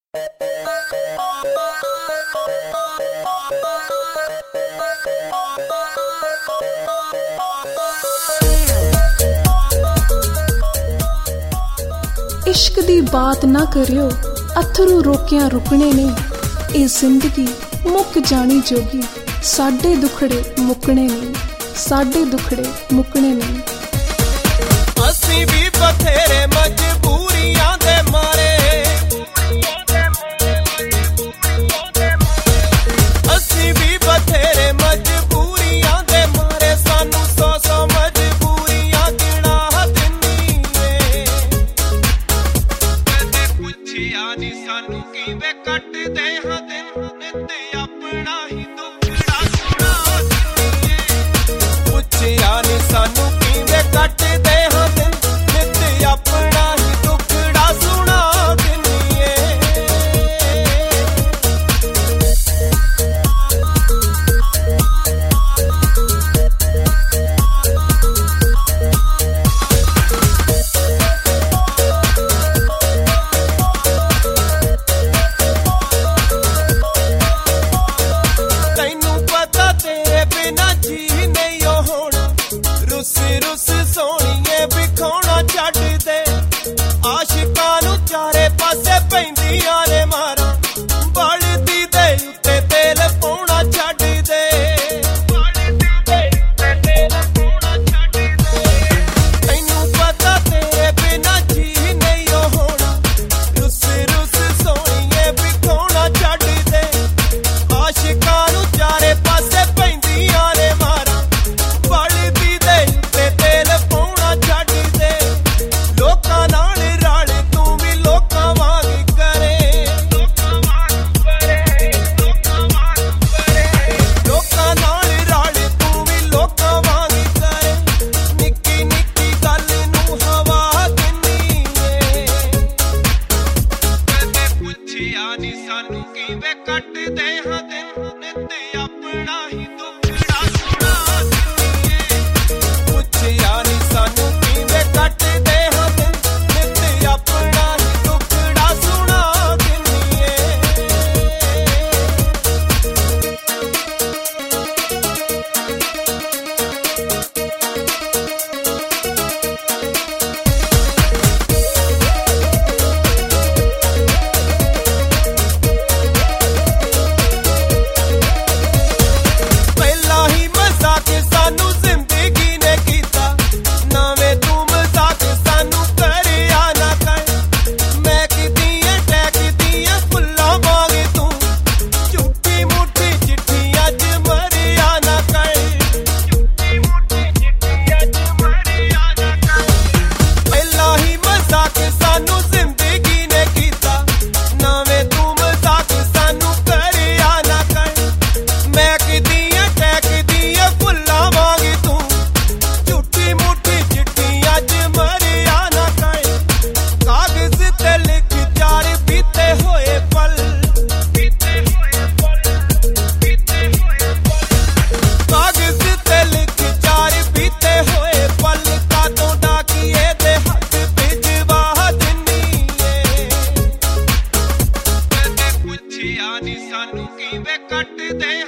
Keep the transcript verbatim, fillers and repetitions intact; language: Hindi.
इश्क दी बात ना करियो, अथरू रोकिया रुकने ने। ये जिंदगी मुक जानी जोगी, साडे दुखड़े मुकने नहीं, साडे दुखड़े मुकने नहीं। असीं भी बथेरे मजबूरियां दे मारे, असीं भी बथेरे मजबूरियां दे मारे, सानू सौ सौ मजबूरियां गिना दिंदी ए। कदे पुछिया नी सानू किवें कटदे हां दिन, नित अपना ही दुखड़ा सुना दिंदी ए। पुछिया नी सानू किवें कटदे हां दिन, नित अपना ही दुखड़ा सुना दिंदी ए। तैनू पता तेरे बिना जी नहीं होना, रुस रुस सोहणीए विखाउणा छड्ड दे। आशिकां नू चारे पासे पैंदियां ने मारां, बलदी दे उत्ते तेल पाउणा छड्ड दे। तैनू पता तेरे बिना जी नहीं होना, रुस रुस सोहणीए विखाउणा छड्ड दे। आशिकां नू चारे पासे पैंदियां ने मारां, बलदी दे उत्ते तेल पाउणा छड्ड दे। लोकां नाल रल तू भी लोकां वांग करे, लोकां नाल रल तू भी लोकां वांग करे। निक्की निक्की गल नू हवा दिंदी ए। कदे पुछिया नी सानू किवें कटदे हां दिन, नित अपना ही दुखड़ा सुना दिंदी ए। पुछिया नी सानू किवें कटदे हां दिन, नित अपना ही दुखड़ा सुना दिंदी ए। पहला ही मजाक सानू जिंदगी ने कीता, नवें तू मजाक सानू करिया ना कर। मैं किदियां टैकदियां फुल्लां वांग तू, झूठी मुठी चिट्ठियां च मरिया ना कर। झूठी मुठी चिट्ठियां च मरिया ना कर। पहला ही मजाक सानू जिंदगी ने कीता, नवें तू मजाक सानू करिया ना कर। मैं किदियां टैकदियां फुल्लां वांग तू, झूठी मुठी चिट्ठियां च मरिया ना कर। कागज ते लिख चार बीते होए पल, बीते होए पल, बीते होए पल। कागज ते लिख चार बीते होए पल, कातों डाकिए दे हत्थ भिजवा दिंदी ए। कदे पुछिया नी सानू किवें कटदे